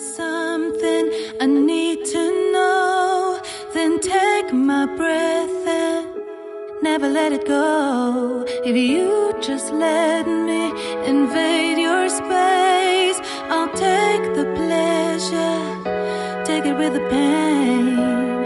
something I need to know, then take my breath and never let it go. If you just let me invade your space, I'll take the pleasure, take it with the pain.